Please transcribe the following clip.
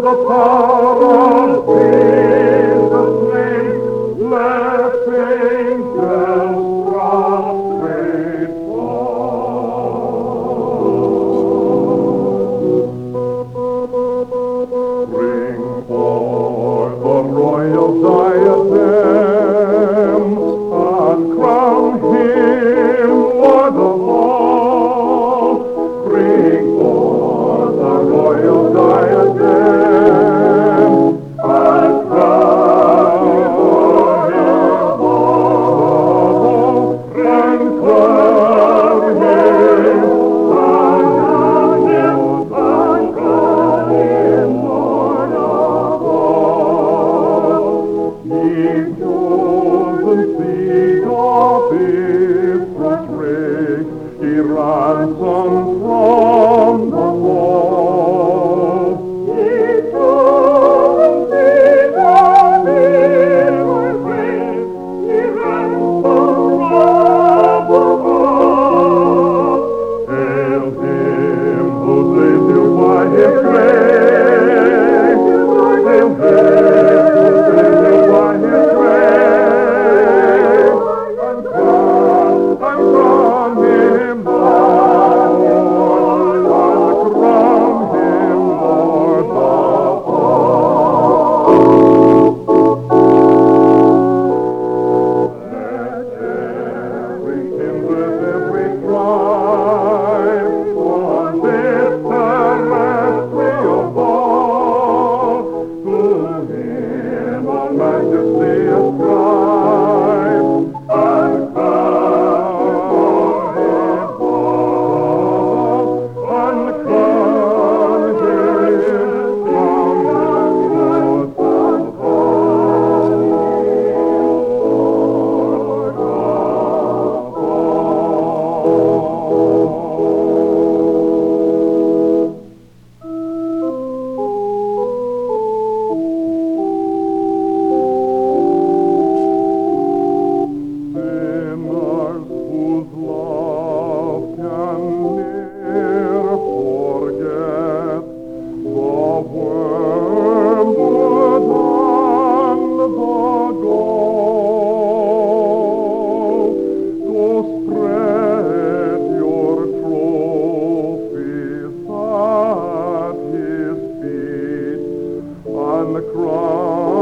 the power of Jesus' name, let angels prostrate fall. Bring forth the royal diadem, and crown him Lord of all. Bring forth the royal diadem, and crown him Lord of all. And crown him, Lord of all. He's chosen seed of Israel's race, he ransomed from the fall. He's chosen seed of Israel's race, he ransomed from the fall. Hail him who saves you by his grace. Hail him who saves you by his grace. And crown him Lord, and crown him Lord of all. Let every kindred, every tribe, on this terrestrial ball, to him all majesty ascribe, and crown him Lord, and crown him Lord of sinners whose love can ne'er forget the wormwood and the gall. So spread your trophies at his feet, and crown